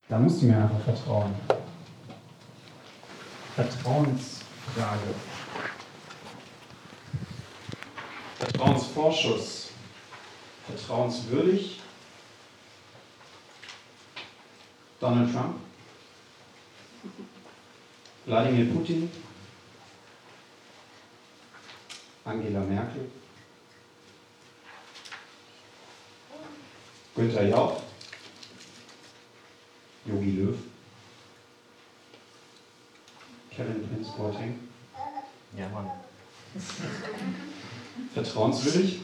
Da musst du mir einfach vertrauen. Vertrauensfrage. Vertrauensvorschuss. Vertrauenswürdig. Donald Trump. Wladimir Putin. Angela Merkel. Günther Jauch. Jogi Löw. Kevin Prince Boateng. Ja, Mann. Vertrauenswürdig.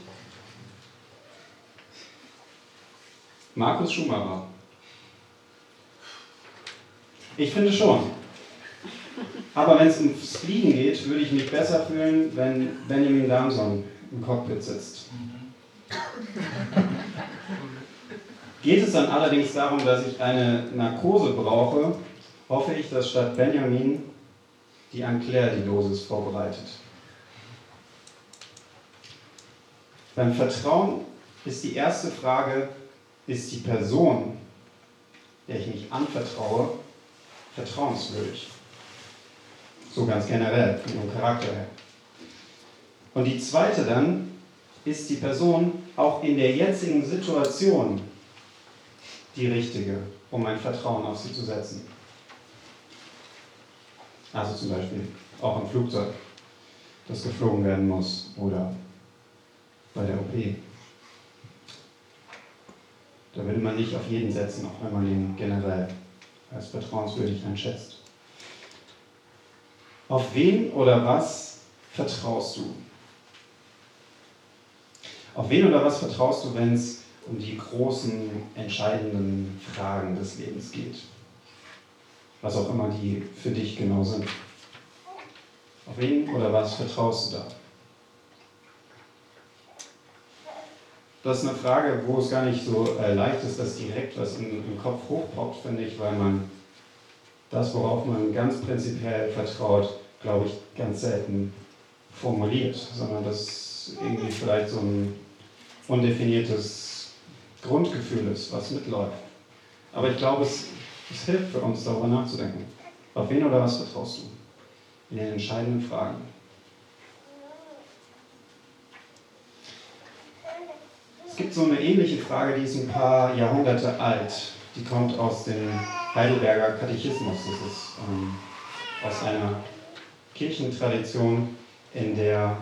Markus Schumacher. Ich finde schon. Aber wenn es ums Fliegen geht, würde ich mich besser fühlen, wenn Benjamin Damson im Cockpit sitzt. Geht es dann allerdings darum, dass ich eine Narkose brauche, hoffe ich, dass statt Benjamin die Anne-Claire die Dosis vorbereitet. Beim Vertrauen ist die erste Frage, ist die Person, der ich mich anvertraue, vertrauenswürdig? So ganz generell, von ihrem Charakter her. Und die zweite dann, ist die Person auch in der jetzigen Situation die richtige, um mein Vertrauen auf sie zu setzen? Also zum Beispiel auch im Flugzeug, das geflogen werden muss, oder bei der OP. Da will man nicht auf jeden setzen, auch wenn man ihn generell als vertrauenswürdig einschätzt. Auf wen oder was vertraust du? Auf wen oder was vertraust du, wenn es um die großen, entscheidenden Fragen des Lebens geht? Was auch immer die für dich genau sind. Auf wen oder was vertraust du da? Das ist eine Frage, wo es gar nicht so leicht ist, dass direkt was im Kopf hochpoppt, finde ich, weil man das, worauf man ganz prinzipiell vertraut, glaube ich, ganz selten formuliert, sondern das irgendwie vielleicht so ein undefiniertes Grundgefühl ist, was mitläuft. Aber ich glaube, es hilft für uns, darüber nachzudenken. Auf wen oder was vertraust du in den entscheidenden Fragen? Es gibt so eine ähnliche Frage, die ist ein paar Jahrhunderte alt. Die kommt aus dem Heidelberger Katechismus. Das ist aus einer Kirchentradition, in der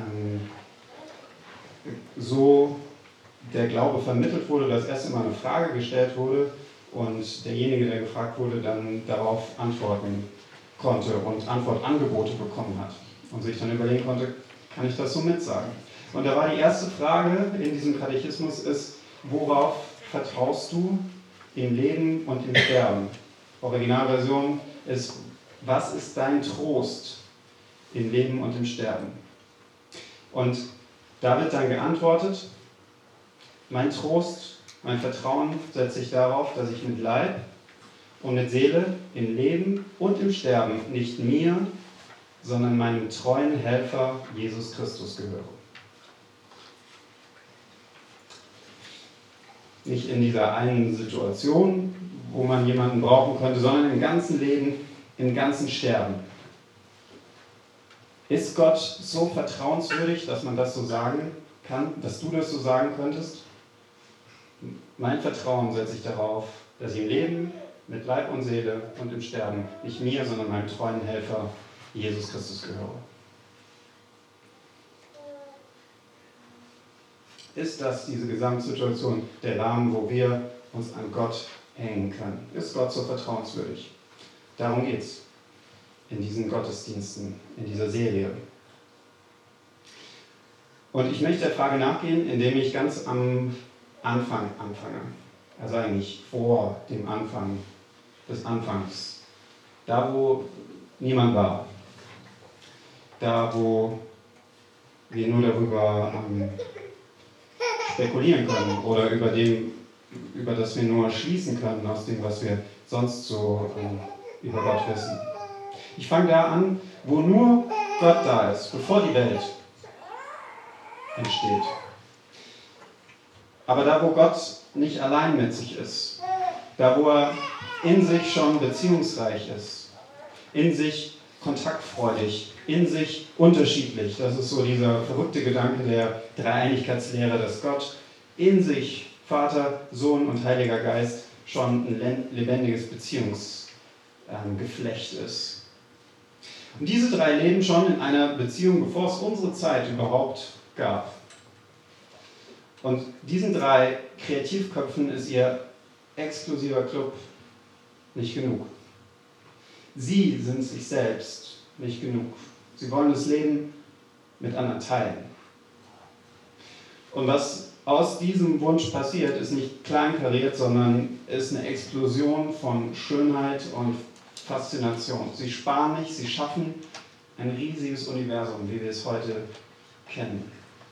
so der Glaube vermittelt wurde, dass erst immer eine Frage gestellt wurde und derjenige, der gefragt wurde, dann darauf antworten konnte und Antwortangebote bekommen hat und sich dann überlegen konnte, kann ich das so mitsagen? Und da war die erste Frage in diesem Katechismus ist, worauf vertraust du im Leben und im Sterben? Originalversion ist, was ist dein Trost im Leben und im Sterben? Und da wird dann geantwortet, mein Trost, mein Vertrauen setze ich darauf, dass ich mit Leib und mit Seele im Leben und im Sterben nicht mir, sondern meinem treuen Helfer Jesus Christus gehöre. Nicht in dieser einen Situation, wo man jemanden brauchen könnte, sondern im ganzen Leben, im ganzen Sterben. Ist Gott so vertrauenswürdig, dass man das so sagen kann, dass du das so sagen könntest? Mein Vertrauen setze ich darauf, dass ich im Leben mit Leib und Seele und im Sterben nicht mir, sondern meinem treuen Helfer Jesus Christus gehöre. Ist das diese Gesamtsituation, der Rahmen, wo wir uns an Gott hängen können? Ist Gott so vertrauenswürdig? Darum geht es in diesen Gottesdiensten, in dieser Serie. Und ich möchte der Frage nachgehen, indem ich ganz am Anfang anfange. Also eigentlich vor dem Anfang des Anfangs. Da, wo niemand war. Da, wo wir nur darüber spekulieren können oder über das wir nur schließen können aus dem, was wir sonst so über Gott wissen. Ich fange da an, wo nur Gott da ist, bevor die Welt entsteht. Aber da, wo Gott nicht allein mit sich ist, da, wo er in sich schon beziehungsreich ist, in sich kontaktfreudig, in sich unterschiedlich. Das ist so dieser verrückte Gedanke der Dreieinigkeitslehre, dass Gott in sich, Vater, Sohn und Heiliger Geist, schon ein lebendiges Beziehungsgeflecht ist. Und diese drei leben schon in einer Beziehung, bevor es unsere Zeit überhaupt gab. Und diesen drei Kreativköpfen ist ihr exklusiver Club nicht genug. Sie sind sich selbst nicht genug. Sie wollen das Leben mit anderen teilen. Und was aus diesem Wunsch passiert, ist nicht kleinkariert, sondern ist eine Explosion von Schönheit und Faszination. Sie sparen nicht, sie schaffen ein riesiges Universum, wie wir es heute kennen.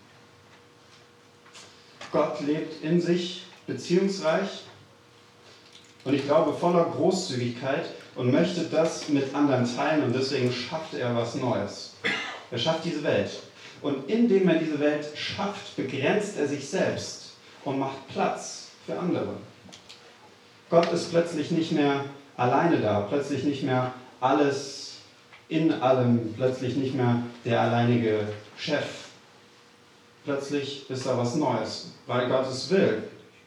Gott lebt in sich beziehungsreich und ich glaube voller Großzügigkeit und möchte das mit anderen teilen und deswegen schafft er was Neues. Er schafft diese Welt. Und indem er diese Welt schafft, begrenzt er sich selbst und macht Platz für andere. Gott ist plötzlich nicht mehr alleine da, plötzlich nicht mehr alles in allem, plötzlich nicht mehr der alleinige Chef. Plötzlich ist da was Neues, weil Gott es will.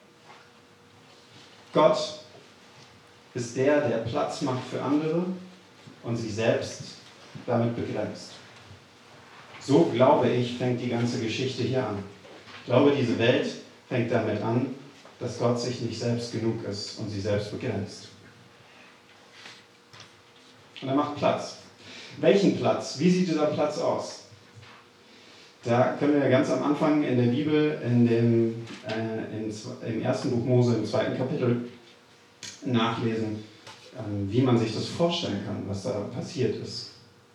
Gott ist der Platz macht für andere und sich selbst damit begrenzt. So, glaube ich, fängt die ganze Geschichte hier an. Ich glaube, diese Welt fängt damit an, dass Gott sich nicht selbst genug ist und sie selbst begrenzt. Und er macht Platz. Welchen Platz? Wie sieht dieser Platz aus? Da können wir ganz am Anfang in der Bibel, im ersten Buch Mose, im 2. Kapitel, nachlesen, wie man sich das vorstellen kann, was da passiert ist.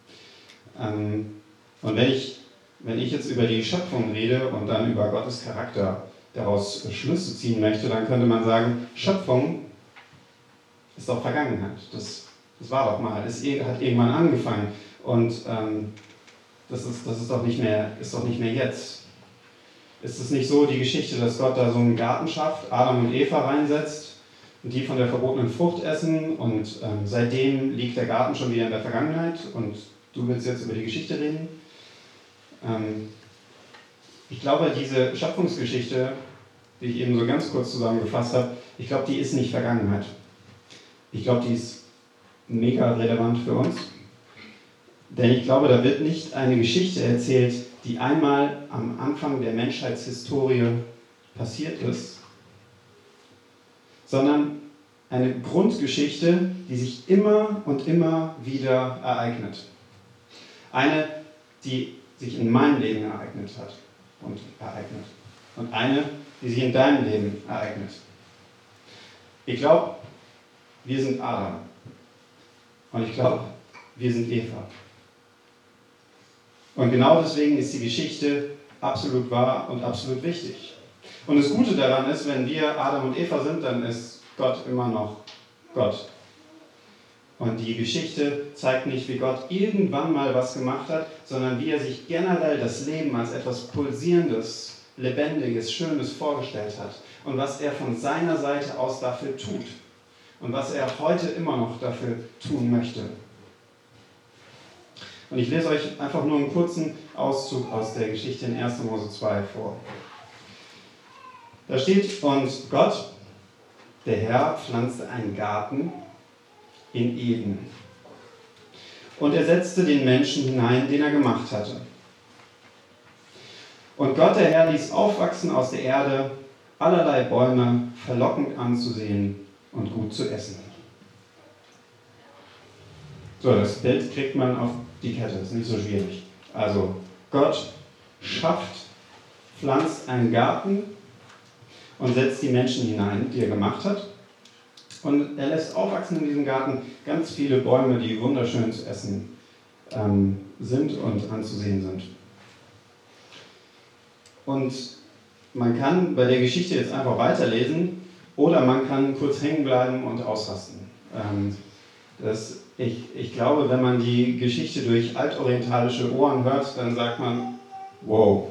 Und wenn ich jetzt über die Schöpfung rede und dann über Gottes Charakter daraus Schlüsse ziehen möchte, dann könnte man sagen, Schöpfung ist doch Vergangenheit. Das war doch mal, es hat irgendwann angefangen und das ist doch nicht mehr jetzt. Ist es nicht so, die Geschichte, dass Gott da so einen Garten schafft, Adam und Eva reinsetzt und die von der verbotenen Frucht essen und seitdem liegt der Garten schon wieder in der Vergangenheit und du willst jetzt über die Geschichte reden? Ich glaube, diese Schöpfungsgeschichte, die ich eben so ganz kurz zusammengefasst habe, ich glaube, die ist nicht Vergangenheit. Ich glaube, die ist mega relevant für uns. Denn ich glaube, da wird nicht eine Geschichte erzählt, die einmal am Anfang der Menschheitshistorie passiert ist, sondern eine Grundgeschichte, die sich immer und immer wieder ereignet. Eine, die sich in meinem Leben ereignet hat und ereignet. Und eine, die sich in deinem Leben ereignet. Ich glaube, wir sind Adam. Und ich glaube, wir sind Eva. Und genau deswegen ist die Geschichte absolut wahr und absolut wichtig. Und das Gute daran ist, wenn wir Adam und Eva sind, dann ist Gott immer noch Gott. Und die Geschichte zeigt nicht, wie Gott irgendwann mal was gemacht hat, sondern wie er sich generell das Leben als etwas Pulsierendes, Lebendiges, Schönes vorgestellt hat. Und was er von seiner Seite aus dafür tut. Und was er heute immer noch dafür tun möchte. Und ich lese euch einfach nur einen kurzen Auszug aus der Geschichte in 1. Mose 2 vor. Da steht, und Gott, der Herr, pflanzte einen Garten in Eden. Und er setzte den Menschen hinein, den er gemacht hatte. Und Gott, der Herr, ließ aufwachsen aus der Erde allerlei Bäume, verlockend anzusehen und gut zu essen. So, das Bild kriegt man auf die Kette, das ist nicht so schwierig. Also, Gott schafft, pflanzt einen Garten und setzt die Menschen hinein, die er gemacht hat. Und er lässt aufwachsen in diesem Garten ganz viele Bäume, die wunderschön zu essen sind und anzusehen sind. Und man kann bei der Geschichte jetzt einfach weiterlesen oder man kann kurz hängen bleiben und ausrasten. Ich glaube, wenn man die Geschichte durch altorientalische Ohren hört, dann sagt man, wow,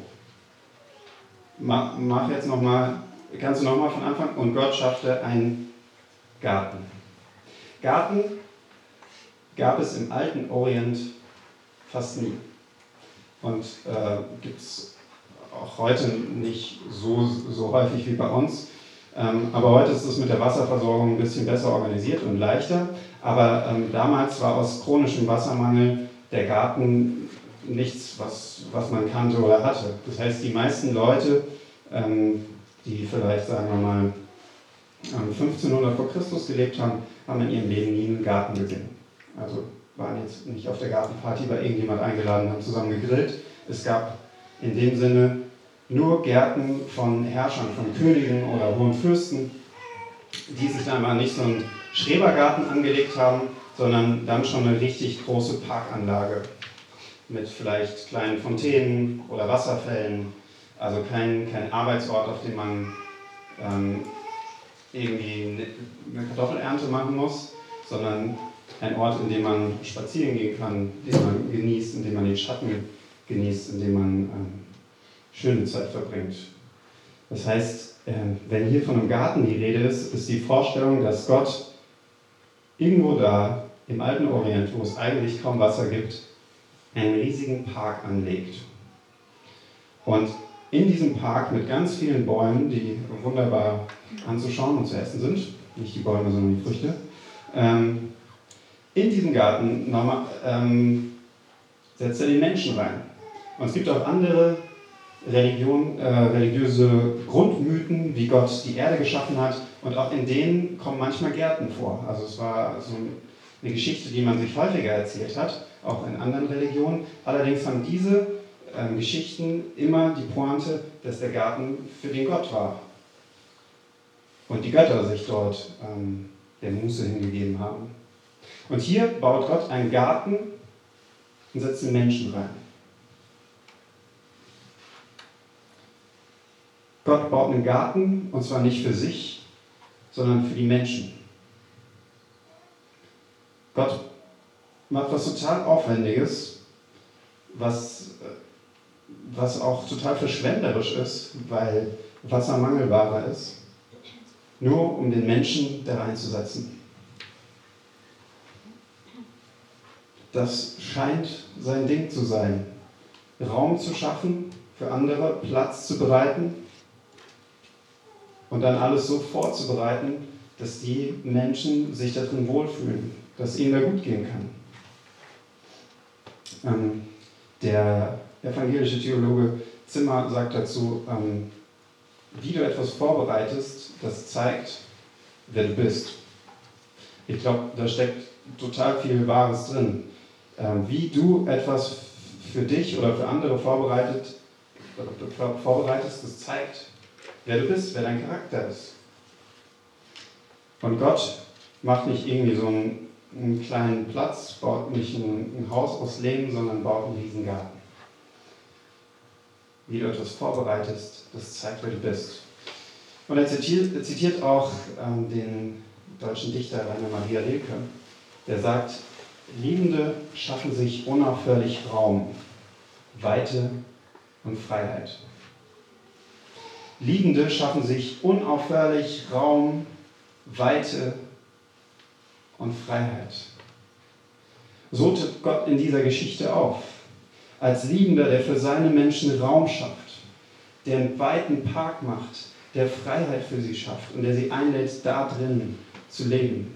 mach jetzt nochmal, kannst du nochmal von Anfang? Und Gott schaffte einen Garten. Garten gab es im alten Orient fast nie. Und gibt es auch heute nicht so häufig wie bei uns. Aber heute ist es mit der Wasserversorgung ein bisschen besser organisiert und leichter. Aber damals war aus chronischem Wassermangel der Garten nichts, was man kannte oder hatte. Das heißt, die meisten Leute, die vielleicht, sagen wir mal, 1500 vor Christus gelebt haben, haben in ihrem Leben nie einen Garten gesehen. Also waren jetzt nicht auf der Gartenparty bei irgendjemand eingeladen, haben zusammen gegrillt. Es gab in dem Sinne nur Gärten von Herrschern, von Königen oder hohen Fürsten, die sich dann mal nicht so einen Schrebergarten angelegt haben, sondern dann schon eine richtig große Parkanlage mit vielleicht kleinen Fontänen oder Wasserfällen. Also kein Arbeitsort, auf dem man irgendwie eine Kartoffelernte machen muss, sondern ein Ort, in dem man spazieren gehen kann, den man genießt, in dem man den Schatten genießt, in dem man schöne Zeit verbringt. Das heißt, wenn hier von einem Garten die Rede ist, ist die Vorstellung, dass Gott irgendwo da im alten Orient, wo es eigentlich kaum Wasser gibt, einen riesigen Park anlegt. Und in diesem Park mit ganz vielen Bäumen, die wunderbar anzuschauen und zu essen sind, nicht die Bäume, sondern die Früchte, in diesem Garten setzt er den Menschen rein. Und es gibt auch andere religiöse Grundmythen, wie Gott die Erde geschaffen hat, und auch in denen kommen manchmal Gärten vor. Also es war so eine Geschichte, die man sich häufiger erzählt hat, auch in anderen Religionen. Allerdings haben diese Geschichten immer die Pointe, dass der Garten für den Gott war. Und die Götter sich dort der Muße hingegeben haben. Und hier baut Gott einen Garten und setzt den Menschen rein. Gott baut einen Garten, und zwar nicht für sich, sondern für die Menschen. Gott macht was total Aufwendiges, was auch total verschwenderisch ist, weil Wasser Mangelware ist, nur um den Menschen da reinzusetzen. Das scheint sein Ding zu sein, Raum zu schaffen für andere, Platz zu bereiten und dann alles so vorzubereiten, dass die Menschen sich darin wohlfühlen, dass es ihnen da gut gehen kann. Der evangelische Theologe Zimmer sagt dazu, wie du etwas vorbereitest, das zeigt, wer du bist. Ich glaube, da steckt total viel Wahres drin. Wie du etwas für dich oder für andere vorbereitest, das zeigt, wer du bist, wer dein Charakter ist. Und Gott macht nicht irgendwie so einen kleinen Platz, baut nicht ein Haus aus Lehm, sondern baut einen riesen Garten. Wie du etwas vorbereitest, das zeigt, wer du bist. Und er zitiert auch den deutschen Dichter Rainer Maria Rilke, der sagt, Liebende schaffen sich unaufhörlich Raum, Weite und Freiheit. Liebende schaffen sich unaufhörlich Raum, Weite und Freiheit. So tritt Gott in dieser Geschichte auf, als Liebender, der für seine Menschen Raum schafft, der einen weiten Park macht, der Freiheit für sie schafft und der sie einlädt, da drin zu leben.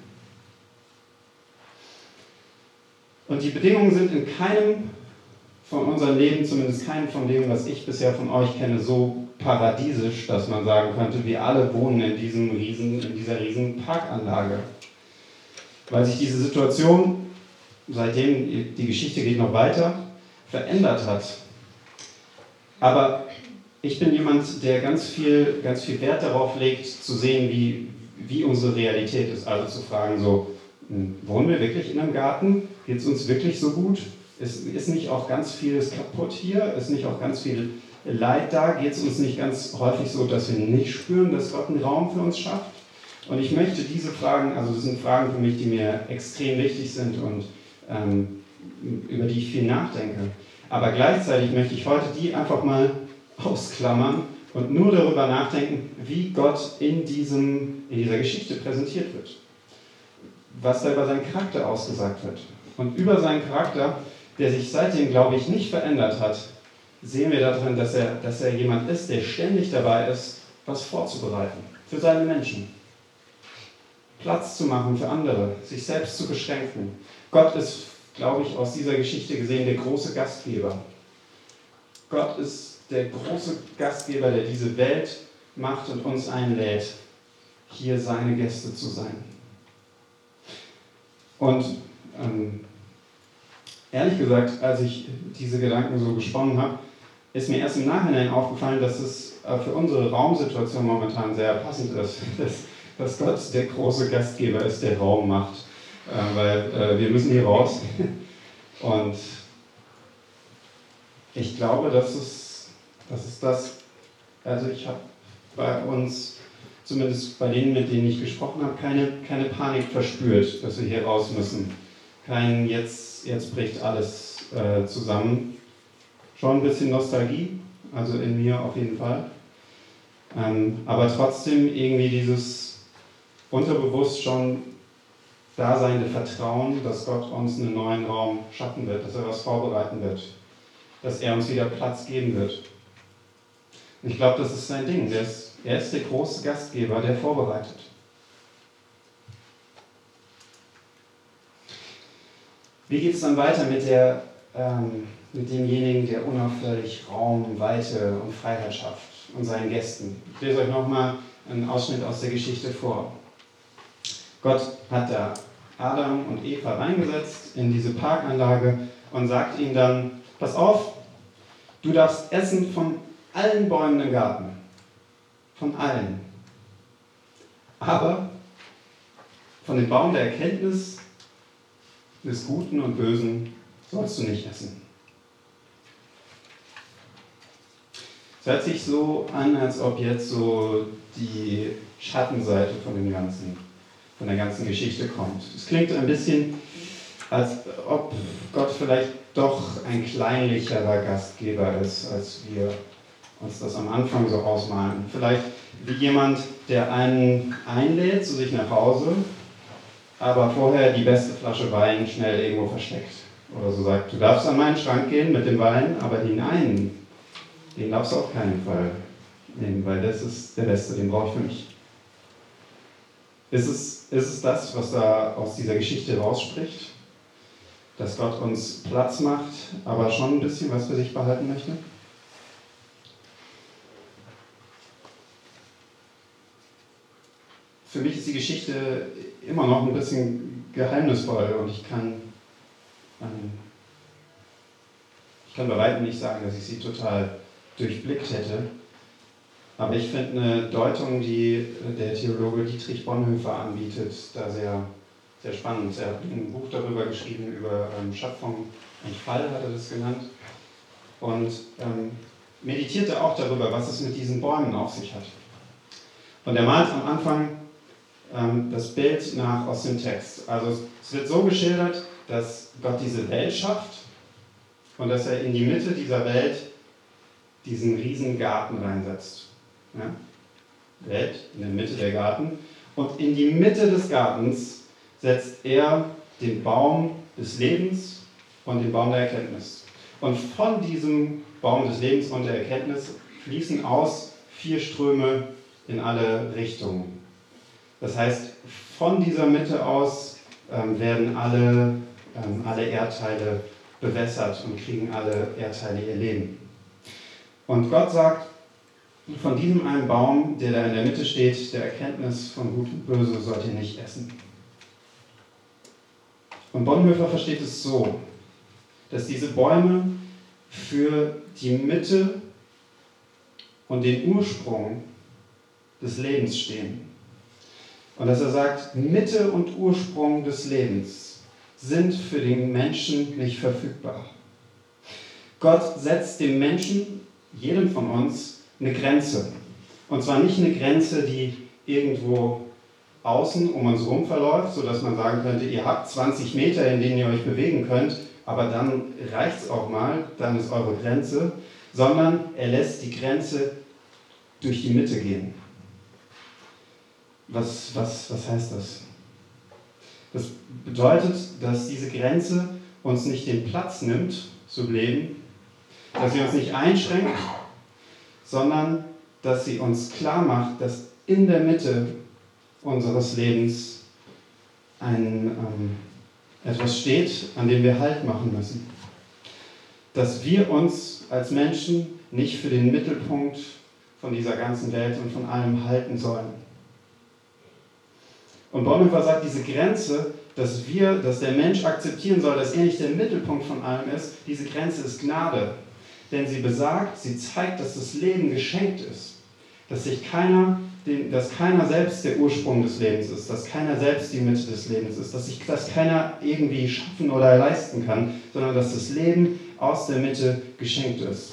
Und die Bedingungen sind in keinem von unseren Leben, zumindest keinem von dem, was ich bisher von euch kenne, so paradiesisch, dass man sagen könnte, wir alle wohnen in dieser riesen Parkanlage. Weil sich diese Situation, seitdem die Geschichte geht noch weiter, verändert hat. Aber ich bin jemand, der ganz viel Wert darauf legt, zu sehen, wie unsere Realität ist. Also zu fragen, so, wohnen wir wirklich in einem Garten? Geht es uns wirklich so gut? Ist nicht auch ganz vieles kaputt hier? Ist nicht auch ganz viel Leid da? Geht es uns nicht ganz häufig so, dass wir nicht spüren, dass Gott einen Raum für uns schafft? Und ich möchte diese Fragen, also das sind Fragen für mich, die mir extrem wichtig sind und über die ich viel nachdenke. Aber gleichzeitig möchte ich heute die einfach mal ausklammern und nur darüber nachdenken, wie Gott in dieser Geschichte präsentiert wird. was da über seinen Charakter ausgesagt wird. Und über seinen Charakter, der sich seitdem, glaube ich, nicht verändert hat, sehen wir darin, dass er jemand ist, der ständig dabei ist, was vorzubereiten für seine Menschen. Platz zu machen für andere, sich selbst zu beschränken. Gott ist, glaube ich, aus dieser Geschichte gesehen der große Gastgeber. Gott ist der große Gastgeber, der diese Welt macht und uns einlädt, hier seine Gäste zu sein. Und ehrlich gesagt, als ich diese Gedanken so gesponnen habe, ist mir erst im Nachhinein aufgefallen, dass es für unsere Raumsituation momentan sehr passend ist, dass Gott der große Gastgeber ist, der Raum macht. Weil wir müssen hier raus. Und ich glaube, das ist das, also ich habe bei uns, zumindest bei denen, mit denen ich gesprochen habe, keine Panik verspürt, dass wir hier raus müssen. Kein jetzt bricht alles zusammen. Schon ein bisschen Nostalgie, also in mir auf jeden Fall. Aber trotzdem irgendwie dieses unterbewusst schon daseinende Vertrauen, dass Gott uns einen neuen Raum schaffen wird, dass er was vorbereiten wird, dass er uns wieder Platz geben wird. Und ich glaube, das ist sein Ding. Er ist der große Gastgeber, der vorbereitet. Wie geht es dann weiter mit demjenigen, der unaufhörlich Raum, Weite und Freiheit schafft und seinen Gästen? Ich lese euch nochmal einen Ausschnitt aus der Geschichte vor. Gott hat da Adam und Eva reingesetzt in diese Parkanlage und sagt ihnen dann, pass auf, du darfst essen von allen Bäumen im Garten. Von allen. Aber von dem Baum der Erkenntnis des Guten und Bösen sollst du nicht essen. Es hört sich so an, als ob jetzt so die Schattenseite von der ganzen Geschichte kommt. Es klingt ein bisschen, als ob Gott vielleicht doch ein kleinlicherer Gastgeber ist, als wir uns das am Anfang so ausmalen. Vielleicht wie jemand, der einen einlädt zu sich nach Hause, aber vorher die beste Flasche Wein schnell irgendwo versteckt. Oder so sagt, du darfst an meinen Schrank gehen mit dem Wein, aber den darfst du auf keinen Fall nehmen, weil das ist der beste, den brauche ich für mich. Ist es das, was da aus dieser Geschichte rausspricht? Dass Gott uns Platz macht, aber schon ein bisschen was für sich behalten möchte? Für mich ist die Geschichte immer noch ein bisschen geheimnisvoll und ich kann bei weitem nicht sagen, dass ich sie total durchblickt hätte. Aber ich finde eine Deutung, die der Theologe Dietrich Bonhoeffer anbietet, da sehr, sehr spannend. Er hat ein Buch darüber geschrieben, über Schöpfung und Fall, hat er das genannt. Und meditierte auch darüber, was es mit diesen Bäumen auf sich hat. Und er malt am Anfang das Bild aus dem Text. Also es wird so geschildert, dass Gott diese Welt schafft und dass er in die Mitte dieser Welt diesen riesen Garten reinsetzt. Ja? Welt, in der Mitte der Garten. Und in die Mitte des Gartens setzt er den Baum des Lebens und den Baum der Erkenntnis. Und von diesem Baum des Lebens und der Erkenntnis fließen aus 4 Ströme in alle Richtungen. Das heißt, von dieser Mitte aus werden alle Erdteile bewässert und kriegen alle Erdteile ihr Leben. Und Gott sagt, von diesem einen Baum, der da in der Mitte steht, der Erkenntnis von Gut und Böse, sollt ihr nicht essen. Und Bonhoeffer versteht es so, dass diese Bäume für die Mitte und den Ursprung des Lebens stehen. Und dass er sagt, Mitte und Ursprung des Lebens sind für den Menschen nicht verfügbar. Gott setzt dem Menschen, jedem von uns, eine Grenze. Und zwar nicht eine Grenze, die irgendwo außen um uns herum verläuft, sodass man sagen könnte, ihr habt 20 Meter, in denen ihr euch bewegen könnt, aber dann reicht es auch mal, dann ist eure Grenze, sondern er lässt die Grenze durch die Mitte gehen. Was heißt das? Das bedeutet, dass diese Grenze uns nicht den Platz nimmt, zu leben, dass sie uns nicht einschränkt, sondern dass sie uns klar macht, dass in der Mitte unseres Lebens etwas steht, an dem wir Halt machen müssen. Dass wir uns als Menschen nicht für den Mittelpunkt von dieser ganzen Welt und von allem halten sollen. Und Bonhoeffer sagt, diese Grenze, dass der Mensch akzeptieren soll, dass er nicht der Mittelpunkt von allem ist, diese Grenze ist Gnade. Denn sie zeigt, dass das Leben geschenkt ist. Dass keiner selbst der Ursprung des Lebens ist, dass keiner selbst die Mitte des Lebens ist, dass keiner irgendwie schaffen oder leisten kann, sondern dass das Leben aus der Mitte geschenkt ist.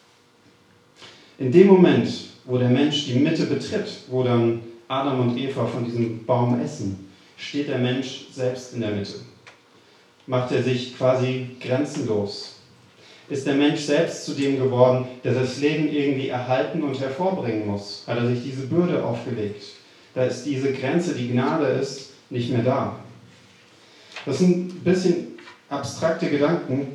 In dem Moment, wo der Mensch die Mitte betritt, wo dann Adam und Eva von diesem Baum essen, steht der Mensch selbst in der Mitte. Macht er sich quasi grenzenlos. Ist der Mensch selbst zu dem geworden, der das Leben irgendwie erhalten und hervorbringen muss? Hat er sich diese Bürde aufgelegt? Da ist diese Grenze, die Gnade ist, nicht mehr da. Das sind ein bisschen abstrakte Gedanken,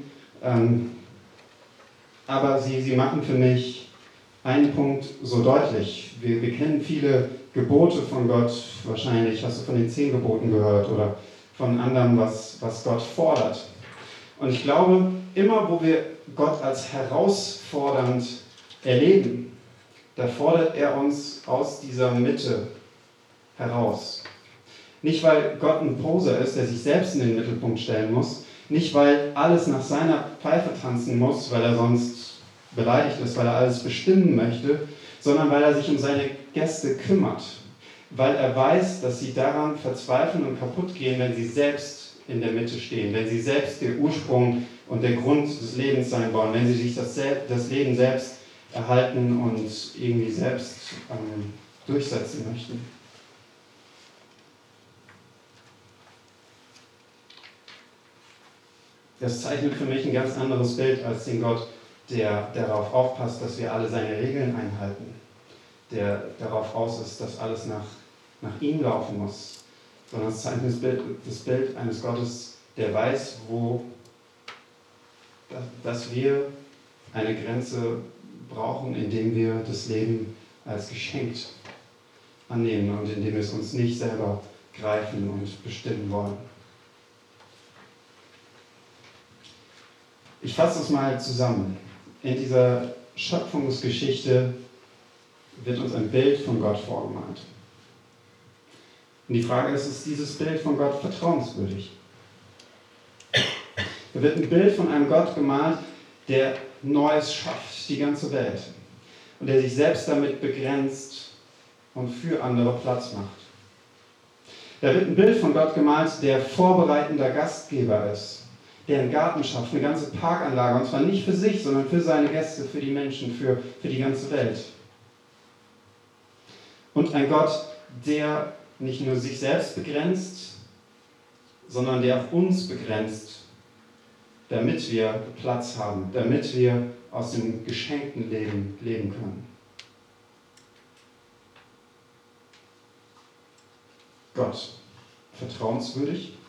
aber sie machen für mich einen Punkt so deutlich. Wir kennen viele Gebote von Gott, wahrscheinlich hast du von den 10 Geboten gehört oder von anderem, was Gott fordert. Und ich glaube, immer wo wir Gott als herausfordernd erleben, da fordert er uns aus dieser Mitte heraus. Nicht, weil Gott ein Poser ist, der sich selbst in den Mittelpunkt stellen muss, nicht, weil alles nach seiner Pfeife tanzen muss, weil er sonst beleidigt ist, weil er alles bestimmen möchte, sondern weil er sich um seine Gäste kümmert, weil er weiß, dass sie daran verzweifeln und kaputt gehen, wenn sie selbst in der Mitte stehen, wenn sie selbst der Ursprung und der Grund des Lebens sein wollen, wenn sie sich das Leben selbst erhalten und irgendwie selbst durchsetzen möchten. Das zeichnet für mich ein ganz anderes Bild als den Gott, der darauf aufpasst, dass wir alle seine Regeln einhalten, der darauf aus ist, dass alles nach ihm laufen muss, sondern es zeichnet das Bild eines Gottes, der weiß, dass wir eine Grenze brauchen, indem wir das Leben als geschenkt annehmen und indem wir es uns nicht selber greifen und bestimmen wollen. Ich fasse es mal zusammen. In dieser Schöpfungsgeschichte wird uns ein Bild von Gott vorgemalt. Und die Frage ist dieses Bild von Gott vertrauenswürdig? Da wird ein Bild von einem Gott gemalt, der Neues schafft, die ganze Welt. Und der sich selbst damit begrenzt und für andere Platz macht. Da wird ein Bild von Gott gemalt, der vorbereitender Gastgeber ist, der einen Garten schafft, eine ganze Parkanlage, und zwar nicht für sich, sondern für seine Gäste, für die Menschen, für die ganze Welt. Und ein Gott, der nicht nur sich selbst begrenzt, sondern der auch uns begrenzt, damit wir Platz haben, damit wir aus dem geschenkten Leben leben können. Gott, vertrauenswürdig,